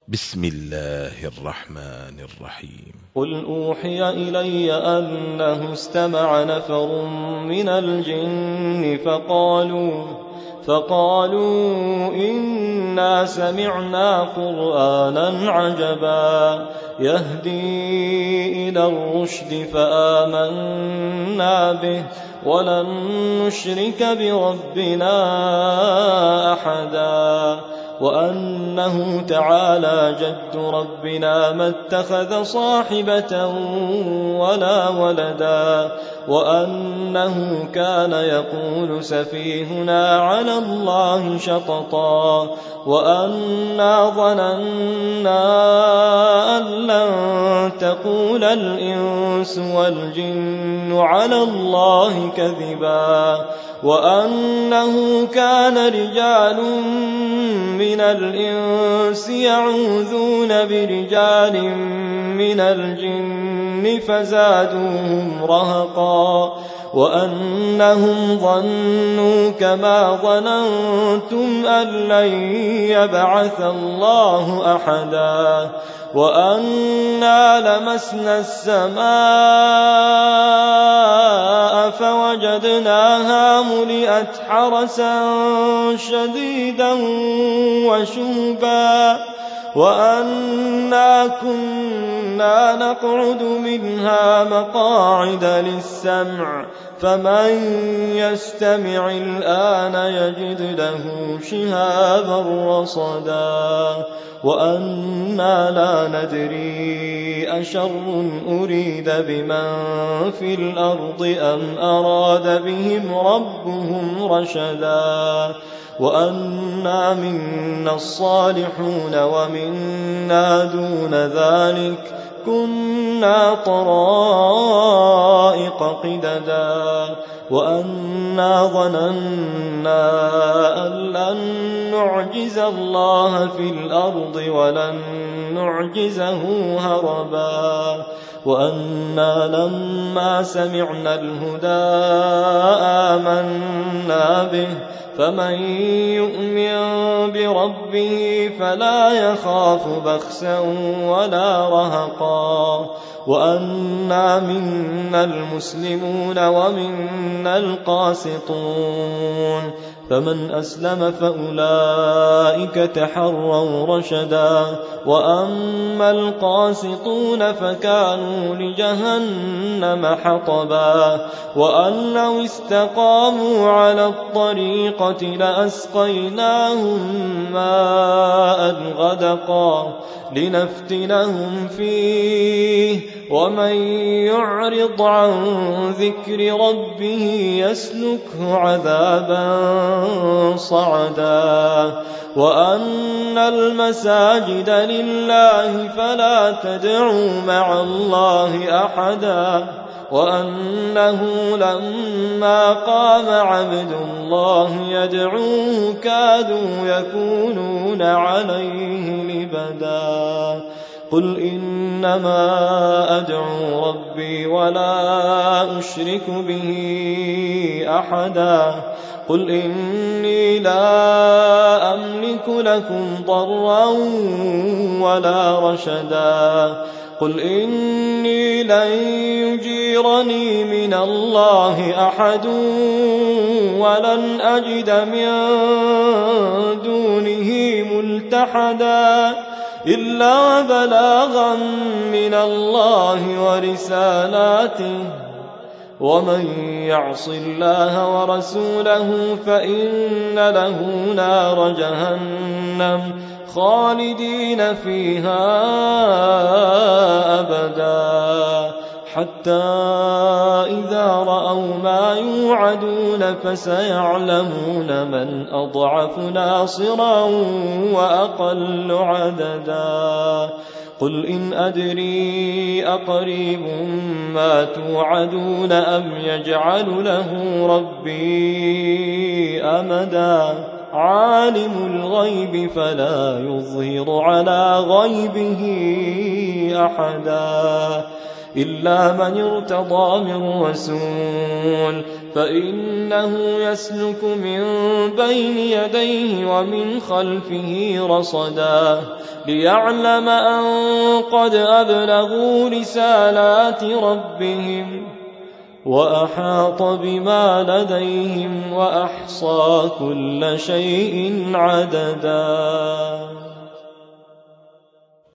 بسم الله الرحمن الرحيم. قل أوحي إلي أنه استمع نفر من الجن فقالوا إنا سمعنا قرآنا عجبا يهدي إلى الرشد فآمنا به ولن نشرك بربنا أحدا وأنه تعالى جد ربنا ما اتخذ صاحبة ولا ولدا وأنه كان يقول سفيهنا على الله شططا وأنا ظننا أن لن تقول الإنس والجن على الله كذبا وأنه كان رجال من الإنس يعوذون برجال من الجن فزادوهم رهقا وأنهم ظنوا كما ظننتم أن لن يبعث الله أحدا وأنا لمسنا السماء فوجدناها ملئت حرسا شديدا وشهبا وأنا كنا نقعد منها مقاعد للسمع فمن يستمع الآن يجد له شهابا رصدا وأنا لا ندري أشر أريد بمن في الأرض أم أراد بهم ربهم رشدا وأنا منا الصالحون ومنا دون ذلك كنا طرائق قددا وأنا ظننا أن لن نعجز الله في الأرض ولن نعجزه هربا وأنا لما سمعنا الهدى آمنا به فمن يؤمن بربه فلا يخاف بخسا ولا رهقا وأنا منا المسلمون ومنا القاسطون فمن أسلم فأولئك تحروا رشدا وأما القاسطون فكانوا لجهنم حطبا وأن لو استقاموا على الطريقة لأسقيناهم ماء غدقا لنفتنهم فيه ومن يعرض عن ذكر ربه يسلكه عذابا صعدا وأن المساجد لله فلا تدعوا مع الله أحدا وأنه لما قام عبد الله يدعوه كادوا يكونون عليه لبدا قل إنما أدعو ربي ولا أشرك به أحدا قل إني لا أملك لكم ضرا ولا رشدا قل إني لن يجيرني من الله أحد ولن أجد من دونه ملتحدا إلا بلاغا من الله ورسالاته ومن يعص الله ورسوله فإن له نار جهنم خالدين فيها أبدا حتى إذا رأوا ما يوعدون فسيعلمون من أضعف ناصرا وأقل عددا قل إن أدري أقريب ما توعدون أم يجعل له ربي أمدا عالم الغيب فلا يظهر على غيبه أحدا إلا من ارتضى من رسول فإنه يسلك من بين يديه ومن خلفه رصدا ليعلم أن قد أبلغوا رسالات ربهم وأحاط بما لديهم وأحصى كل شيء عددا.